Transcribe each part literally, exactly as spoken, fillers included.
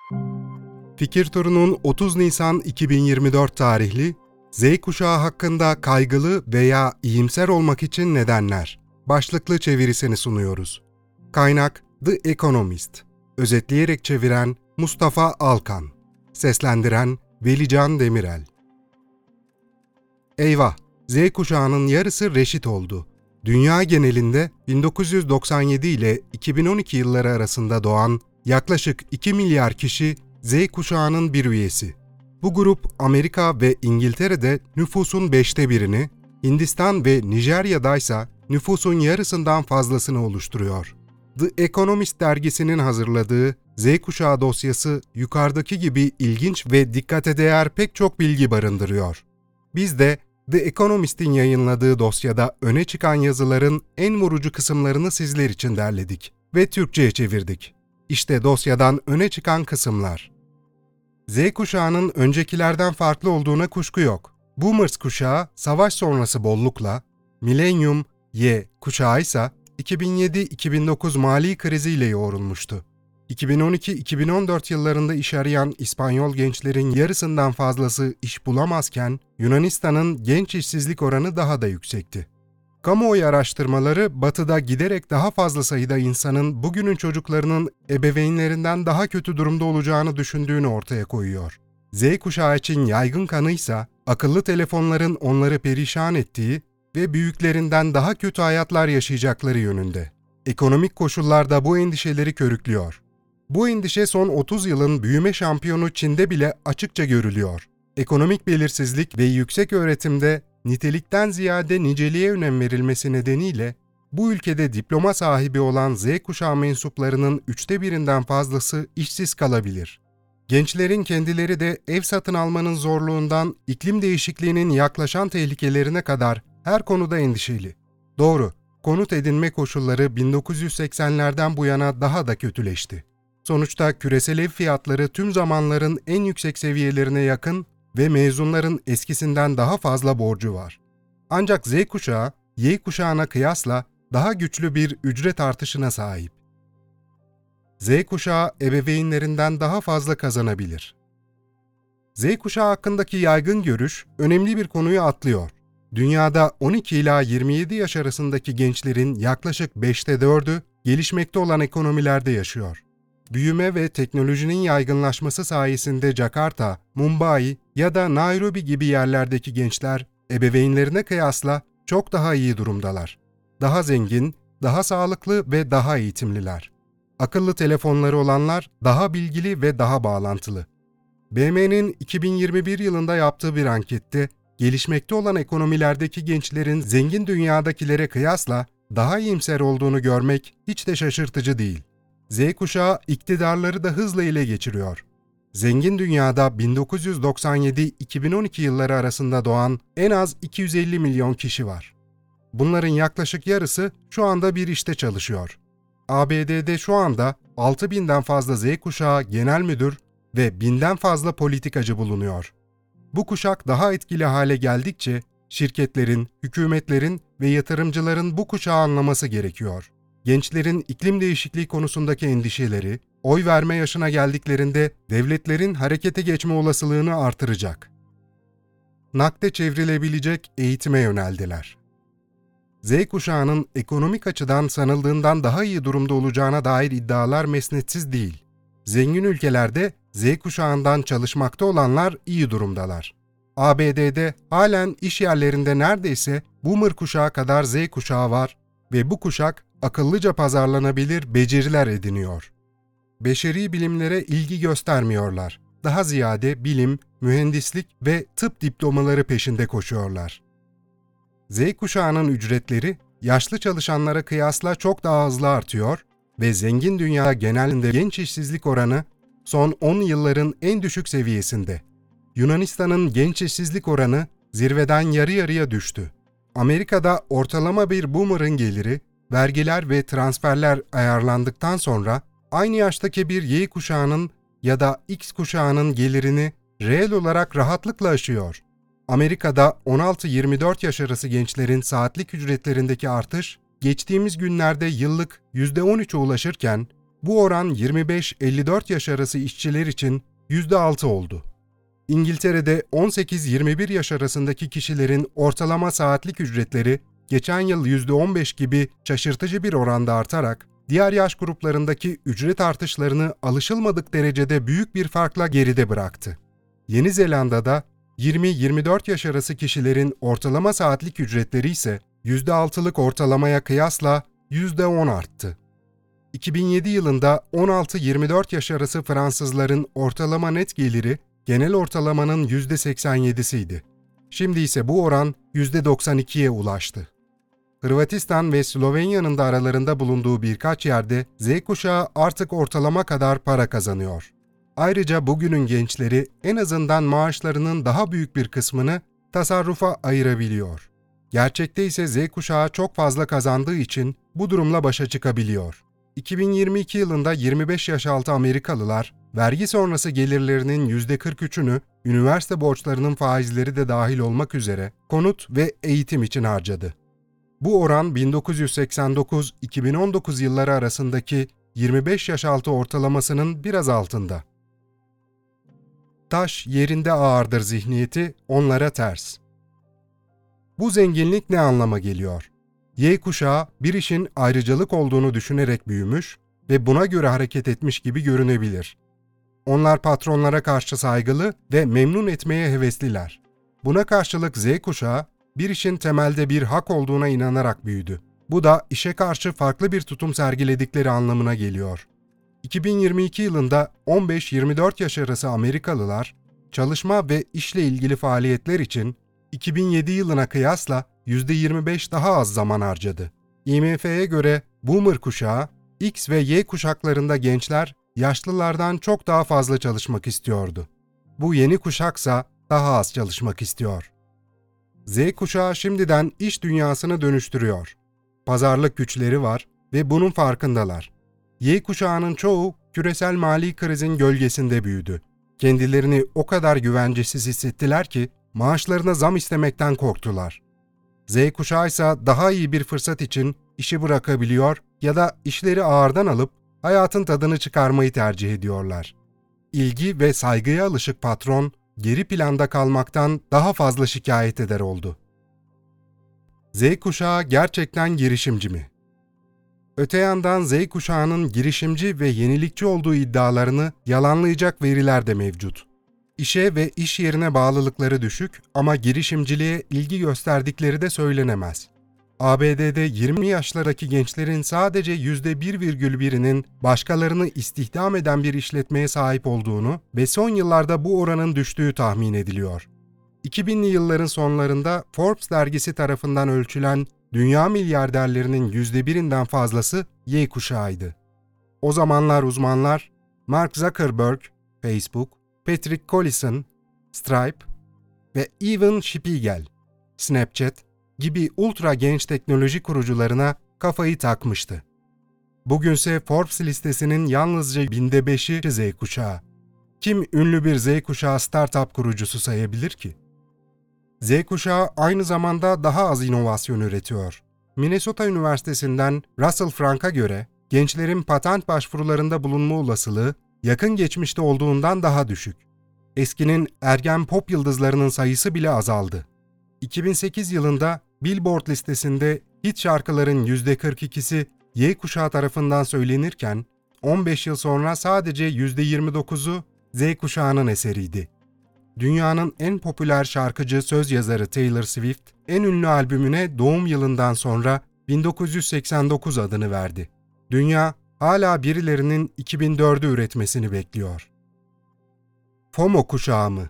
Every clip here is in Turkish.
Fikir Turu'nun otuz Nisan iki bin yirmi dört tarihli Z kuşağı hakkında kaygılı veya iyimser olmak için nedenler başlıklı çevirisini sunuyoruz. Kaynak The Economist. Özetleyerek çeviren Mustafa Alkan. Seslendiren Velican Demirel. Eyvah! Z kuşağının yarısı reşit oldu. Dünya genelinde bin dokuz yüz doksan yedi ile iki bin on iki yılları arasında doğan yaklaşık iki milyar kişi Z kuşağının bir üyesi. Bu grup Amerika ve İngiltere'de nüfusun beşte birini, Hindistan ve Nijerya'da ise nüfusun yarısından fazlasını oluşturuyor. The Economist dergisinin hazırladığı Z kuşağı dosyası yukarıdaki gibi ilginç ve dikkate değer pek çok bilgi barındırıyor. Biz de The Economist'in yayınladığı dosyada öne çıkan yazıların en vurucu kısımlarını sizler için derledik ve Türkçe'ye çevirdik. İşte dosyadan öne çıkan kısımlar. Z kuşağının öncekilerden farklı olduğuna kuşku yok. Boomers kuşağı savaş sonrası bollukla, Millennium Y kuşağı ise iki bin yedi iki bin dokuz mali kriziyle yoğrulmuştu. iki bin on iki iki bin on dört yıllarında iş arayan İspanyol gençlerin yarısından fazlası iş bulamazken Yunanistan'ın genç işsizlik oranı daha da yüksekti. Kamuoyu araştırmaları Batı'da giderek daha fazla sayıda insanın bugünün çocuklarının ebeveynlerinden daha kötü durumda olacağını düşündüğünü ortaya koyuyor. Z kuşağı için yaygın kanıysa akıllı telefonların onları perişan ettiği ve büyüklerinden daha kötü hayatlar yaşayacakları yönünde. Ekonomik koşullar da bu endişeleri körüklüyor. Bu endişe son otuz yılın büyüme şampiyonu Çin'de bile açıkça görülüyor. Ekonomik belirsizlik ve yüksek öğretimde nitelikten ziyade niceliğe önem verilmesi nedeniyle bu ülkede diploma sahibi olan Z kuşağı mensuplarının üçte birinden fazlası işsiz kalabilir. Gençlerin kendileri de ev satın almanın zorluğundan iklim değişikliğinin yaklaşan tehlikelerine kadar her konuda endişeli. Doğru, konut edinme koşulları bin dokuz yüz seksenlerden bu yana daha da kötüleşti. Sonuçta küresel ev fiyatları tüm zamanların en yüksek seviyelerine yakın ve mezunların eskisinden daha fazla borcu var. Ancak Z kuşağı, Y kuşağına kıyasla daha güçlü bir ücret artışına sahip. Z kuşağı ebeveynlerinden daha fazla kazanabilir. Z kuşağı hakkındaki yaygın görüş önemli bir konuyu atlıyor. Dünyada on iki ila yirmi yedi yaş arasındaki gençlerin yaklaşık beşte dördü gelişmekte olan ekonomilerde yaşıyor. Büyüme ve teknolojinin yaygınlaşması sayesinde Jakarta, Mumbai ya da Nairobi gibi yerlerdeki gençler ebeveynlerine kıyasla çok daha iyi durumdalar. Daha zengin, daha sağlıklı ve daha eğitimliler. Akıllı telefonları olanlar daha bilgili ve daha bağlantılı. B M'nin iki bin yirmi bir yılında yaptığı bir ankette gelişmekte olan ekonomilerdeki gençlerin zengin dünyadakilere kıyasla daha iyimser olduğunu görmek hiç de şaşırtıcı değil. Z kuşağı iktidarları da hızla ele geçiriyor. Zengin dünyada bin dokuz yüz doksan yedi iki bin on iki yılları arasında doğan en az iki yüz elli milyon kişi var. Bunların yaklaşık yarısı şu anda bir işte çalışıyor. A B D'de şu anda altı binden fazla Z kuşağı genel müdür ve binden fazla politikacı bulunuyor. Bu kuşak daha etkili hale geldikçe şirketlerin, hükümetlerin ve yatırımcıların bu kuşağı anlaması gerekiyor. Gençlerin iklim değişikliği konusundaki endişeleri, oy verme yaşına geldiklerinde devletlerin harekete geçme olasılığını artıracak. Nakde çevrilebilecek eğitime yöneldiler. Z kuşağının ekonomik açıdan sanıldığından daha iyi durumda olacağına dair iddialar mesnetsiz değil. Zengin ülkelerde Z kuşağından çalışmakta olanlar iyi durumdalar. A B D'de halen iş yerlerinde neredeyse Boomer kuşağı kadar Z kuşağı var ve bu kuşak akıllıca pazarlanabilir beceriler ediniyor. Beşeri bilimlere ilgi göstermiyorlar. Daha ziyade bilim, mühendislik ve tıp diplomaları peşinde koşuyorlar. Z kuşağının ücretleri yaşlı çalışanlara kıyasla çok daha hızlı artıyor ve zengin dünya genelinde genç işsizlik oranı son on yılların en düşük seviyesinde. Yunanistan'ın genç işsizlik oranı zirveden yarı yarıya düştü. Amerika'da ortalama bir boomer'ın geliri, vergiler ve transferler ayarlandıktan sonra aynı yaştaki bir Y kuşağının ya da X kuşağının gelirini reel olarak rahatlıkla aşıyor. Amerika'da on altı yirmi dört yaş arası gençlerin saatlik ücretlerindeki artış, geçtiğimiz günlerde yıllık yüzde on üçe ulaşırken, Bu oran yirmi beş elli dört yaş arası işçiler için yüzde altı oldu. İngiltere'de on sekiz yirmi bir yaş arasındaki kişilerin ortalama saatlik ücretleri geçen yıl yüzde on beş gibi şaşırtıcı bir oranda artarak, diğer yaş gruplarındaki ücret artışlarını alışılmadık derecede büyük bir farkla geride bıraktı. Yeni Zelanda'da yirmi yirmi dört yaş arası kişilerin ortalama saatlik ücretleri ise yüzde altılık ortalamaya kıyasla yüzde on arttı. iki bin yedi yılında on altı yirmi dört yaş arası Fransızların ortalama net geliri genel ortalamanın yüzde seksen yedisiydi. Şimdi ise bu oran yüzde doksan ikiye ulaştı. Hırvatistan ve Slovenya'nın da aralarında bulunduğu birkaç yerde Z kuşağı artık ortalama kadar para kazanıyor. Ayrıca bugünün gençleri en azından maaşlarının daha büyük bir kısmını tasarrufa ayırabiliyor. Gerçekte ise Z kuşağı çok fazla kazandığı için bu durumla başa çıkabiliyor. iki bin yirmi iki yılında yirmi beş yaş altı Amerikalılar, vergi sonrası gelirlerinin yüzde kırk üçünü üniversite borçlarının faizleri de dahil olmak üzere konut ve eğitim için harcadı. Bu oran bin dokuz yüz seksen dokuz iki bin on dokuz yılları arasındaki yirmi beş yaş altı ortalamasının biraz altında. Taş yerinde ağırdır zihniyeti onlara ters. Bu zenginlik ne anlama geliyor? Y kuşağı bir işin ayrıcalık olduğunu düşünerek büyümüş ve buna göre hareket etmiş gibi görünebilir. Onlar patronlara karşı saygılı ve memnun etmeye hevesliler. Buna karşılık Z kuşağı bir işin temelde bir hak olduğuna inanarak büyüdü. Bu da işe karşı farklı bir tutum sergiledikleri anlamına geliyor. iki bin yirmi iki yılında on beş yirmi dört yaş arası Amerikalılar, çalışma ve işle ilgili faaliyetler için iki bin yedi yılına kıyasla yüzde yirmi beş daha az zaman harcadı. I M F'ye göre Boomer kuşağı, X ve Y kuşaklarında gençler yaşlılardan çok daha fazla çalışmak istiyordu. Bu yeni kuşaksa daha az çalışmak istiyor. Z kuşağı şimdiden iş dünyasını dönüştürüyor. Pazarlık güçleri var ve bunun farkındalar. Y kuşağının çoğu küresel mali krizin gölgesinde büyüdü. Kendilerini o kadar güvencesiz hissettiler ki maaşlarına zam istemekten korktular. Z kuşağı ise daha iyi bir fırsat için işi bırakabiliyor ya da işleri ağırdan alıp hayatın tadını çıkarmayı tercih ediyorlar. İlgi ve saygıya alışık patron, geri planda kalmaktan daha fazla şikayet eder oldu. Z kuşağı gerçekten girişimci mi? Öte yandan Z kuşağının girişimci ve yenilikçi olduğu iddialarını yalanlayacak veriler de mevcut. İşe ve iş yerine bağlılıkları düşük ama girişimciliğe ilgi gösterdikleri de söylenemez. A B D'de yirmi yaşlardaki gençlerin sadece yüzde bir virgül birinin başkalarını istihdam eden bir işletmeye sahip olduğunu ve son yıllarda bu oranın düştüğü tahmin ediliyor. iki binli yılların sonlarında Forbes dergisi tarafından ölçülen dünya milyarderlerinin yüzde birinden fazlası Y kuşağıydı. O zamanlar uzmanlar Mark Zuckerberg, Facebook, Patrick Collison, Stripe ve Evan Spiegel, Snapchat gibi ultra genç teknoloji kurucularına kafayı takmıştı. Bugünse Forbes listesinin yalnızca binde beşi Z kuşağı. Kim ünlü bir Z kuşağı startup kurucusu sayabilir ki? Z kuşağı aynı zamanda daha az inovasyon üretiyor. Minnesota Üniversitesi'nden Russell Frank'a göre gençlerin patent başvurularında bulunma olasılığı yakın geçmişte olduğundan daha düşük. Eskinin ergen pop yıldızlarının sayısı bile azaldı. iki bin sekiz yılında Billboard listesinde hit şarkıların yüzde kırk ikisi Y kuşağı tarafından söylenirken, on beş yıl sonra sadece yüzde yirmi dokuzu Z kuşağının eseriydi. Dünyanın en popüler şarkıcı söz yazarı Taylor Swift, en ünlü albümüne doğum yılından sonra bin dokuz yüz seksen dokuz adını verdi. Dünya hala birilerinin iki bin dördü üretmesini bekliyor. FOMO kuşağı mı?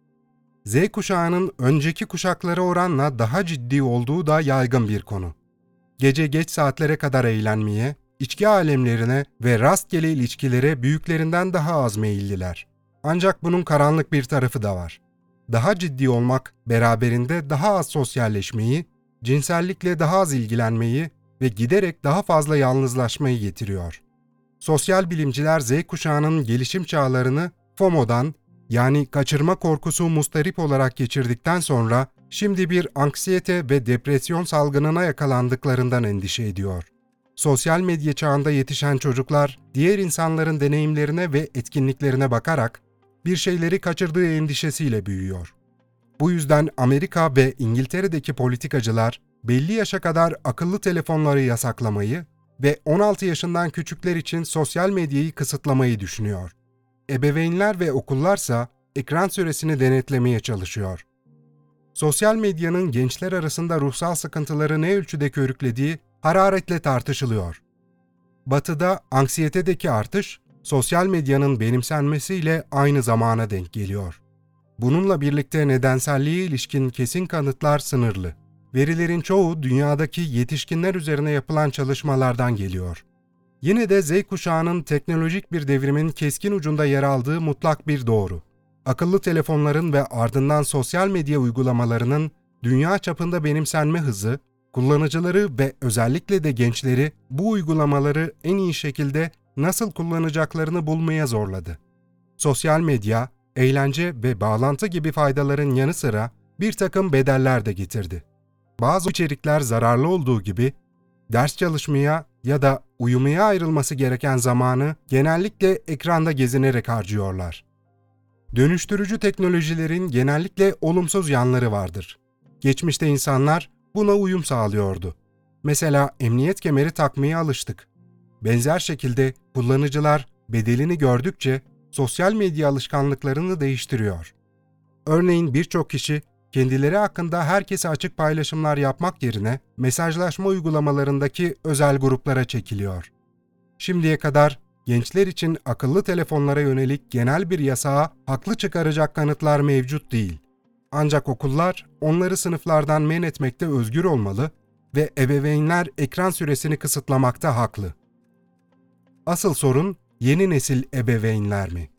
Z kuşağının önceki kuşaklara oranla daha ciddi olduğu da yaygın bir konu. Gece geç saatlere kadar eğlenmeye, içki alemlerine ve rastgele ilişkilere büyüklerinden daha az meyilliler. Ancak bunun karanlık bir tarafı da var. Daha ciddi olmak beraberinde daha az sosyalleşmeyi, cinsellikle daha az ilgilenmeyi ve giderek daha fazla yalnızlaşmayı getiriyor. Sosyal bilimciler Z kuşağının gelişim çağlarını FOMO'dan, yani kaçırma korkusu mustarip olarak geçirdikten sonra şimdi bir anksiyete ve depresyon salgınına yakalandıklarından endişe ediyor. Sosyal medya çağında yetişen çocuklar, diğer insanların deneyimlerine ve etkinliklerine bakarak bir şeyleri kaçırdığı endişesiyle büyüyor. Bu yüzden Amerika ve İngiltere'deki politikacılar belli yaşa kadar akıllı telefonları yasaklamayı ve on altı yaşından küçükler için sosyal medyayı kısıtlamayı düşünüyor. Ebeveynler ve okullarsa ekran süresini denetlemeye çalışıyor. Sosyal medyanın gençler arasında ruhsal sıkıntıları ne ölçüde körüklediği hararetle tartışılıyor. Batı'da anksiyetedeki artış, sosyal medyanın benimsenmesiyle aynı zamana denk geliyor. Bununla birlikte nedenselliğe ilişkin kesin kanıtlar sınırlı. Verilerin çoğu dünyadaki yetişkinler üzerine yapılan çalışmalardan geliyor. Yine de Z kuşağının teknolojik bir devrimin keskin ucunda yer aldığı mutlak bir doğru. Akıllı telefonların ve ardından sosyal medya uygulamalarının dünya çapında benimsenme hızı, kullanıcıları ve özellikle de gençleri bu uygulamaları en iyi şekilde nasıl kullanacaklarını bulmaya zorladı. Sosyal medya, eğlence ve bağlantı gibi faydaların yanı sıra bir takım bedeller de getirdi. Bazı içerikler zararlı olduğu gibi, ders çalışmaya ya da uyumaya ayrılması gereken zamanı genellikle ekranda gezinerek harcıyorlar. Dönüştürücü teknolojilerin genellikle olumsuz yanları vardır. Geçmişte insanlar buna uyum sağlıyordu. Mesela emniyet kemeri takmaya alıştık. Benzer şekilde kullanıcılar bedelini gördükçe sosyal medya alışkanlıklarını değiştiriyor. Örneğin birçok kişi kendileri hakkında herkese açık paylaşımlar yapmak yerine mesajlaşma uygulamalarındaki özel gruplara çekiliyor. Şimdiye kadar gençler için akıllı telefonlara yönelik genel bir yasağa haklı çıkaracak kanıtlar mevcut değil. Ancak okullar onları sınıflardan men etmekte özgür olmalı ve ebeveynler ekran süresini kısıtlamakta haklı. Asıl sorun yeni nesil ebeveynler mi?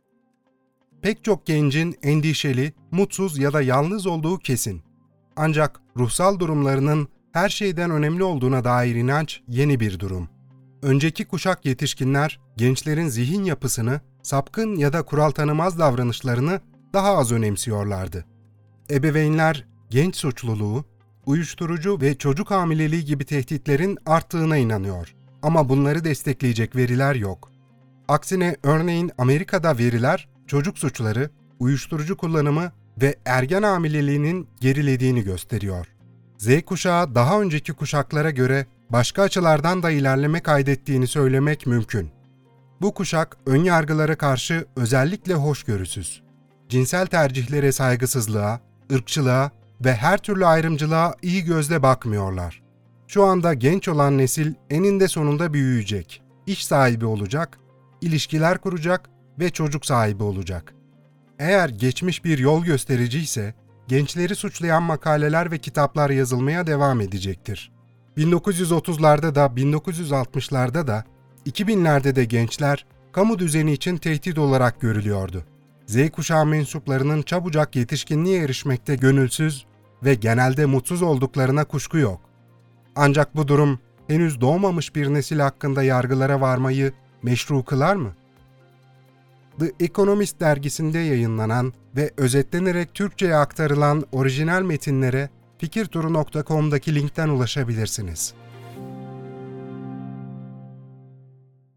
Pek çok gencin endişeli, mutsuz ya da yalnız olduğu kesin. Ancak ruhsal durumlarının her şeyden önemli olduğuna dair inanç yeni bir durum. Önceki kuşak yetişkinler gençlerin zihin yapısını, sapkın ya da kural tanımaz davranışlarını daha az önemsiyorlardı. Ebeveynler genç suçluluğu, uyuşturucu ve çocuk hamileliği gibi tehditlerin arttığına inanıyor. Ama bunları destekleyecek veriler yok. Aksine örneğin Amerika'da veriler çocuk suçları, uyuşturucu kullanımı ve ergen hamileliğinin gerilediğini gösteriyor. Z kuşağı daha önceki kuşaklara göre başka açılardan da ilerleme kaydettiğini söylemek mümkün. Bu kuşak ön yargılara karşı özellikle hoşgörüsüz. Cinsel tercihlere saygısızlığa, ırkçılığa ve her türlü ayrımcılığa iyi gözle bakmıyorlar. Şu anda genç olan nesil eninde sonunda büyüyecek, iş sahibi olacak, ilişkiler kuracak ve çocuk sahibi olacak. Eğer geçmiş bir yol gösterici ise, gençleri suçlayan makaleler ve kitaplar yazılmaya devam edecektir. bin dokuz yüz otuzlarda da bin dokuz yüz altmışlarda da iki binlerde de gençler kamu düzeni için tehdit olarak görülüyordu. Z kuşağı mensuplarının çabucak yetişkinliğe erişmekte gönülsüz ve genelde mutsuz olduklarına kuşku yok. Ancak bu durum henüz doğmamış bir nesil hakkında yargılara varmayı meşru kılar mı? The Economist dergisinde yayınlanan ve özetlenerek Türkçe'ye aktarılan orijinal metinlere fikirturu nokta com'daki linkten ulaşabilirsiniz.